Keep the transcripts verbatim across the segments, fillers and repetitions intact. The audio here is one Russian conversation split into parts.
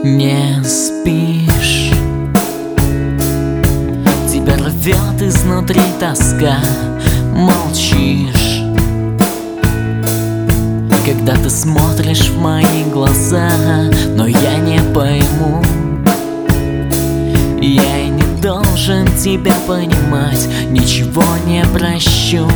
Не спишь, тебя рвет изнутри тоска. Молчишь, когда ты смотришь в мои глаза. Но я не пойму, я и не должен тебя понимать. Ничего не прощу,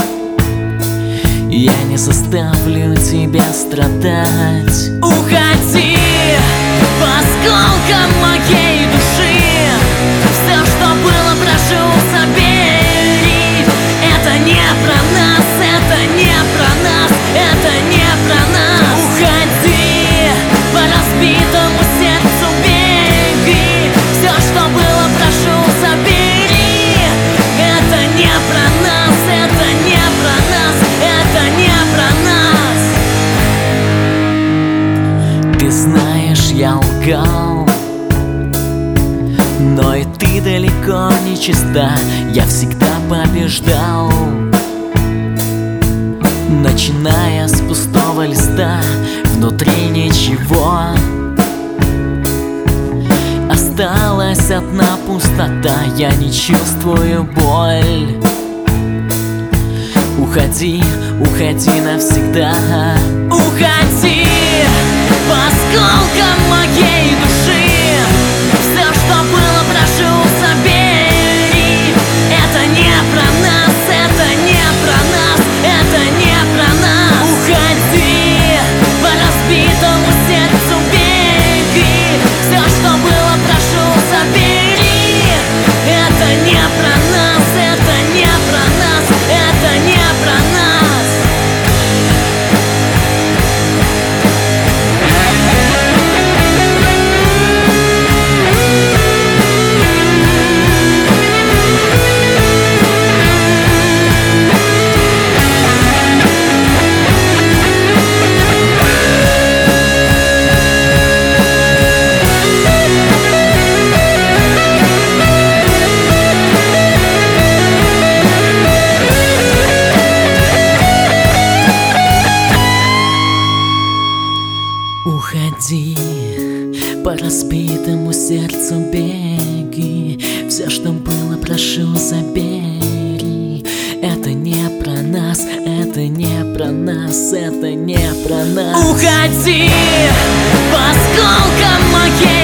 я не заставлю тебя страдать. Уходи по осколкам моей души. Все, что было, прошу, забери. Это не про нас, это не про нас, это не про нас. Уходи, по разбитому сердцу беги. Все, что было, прошу, забери. Это не про нас, это не про нас, это не про нас. Ты знаешь, я лгал, но и ты далеко не чиста. Я всегда побеждал, начиная с пустого листа. Внутри ничего, осталась одна пустота. Я не чувствую боль. Уходи, уходи навсегда. Уходи по осколкам моей души. Все, что было, прошу, забери. Это не про нас, это не про нас, это не про нас. Уходи, по разбитому сердцу беги. Все, что было, прошу, забери. Это не про нас, это не про нас, это не про нас. Уходи, по разбитому сердцу беги. Все, что было, прошу, забери. Это не про нас, это не про нас, это не про нас. Уходи по осколкам моей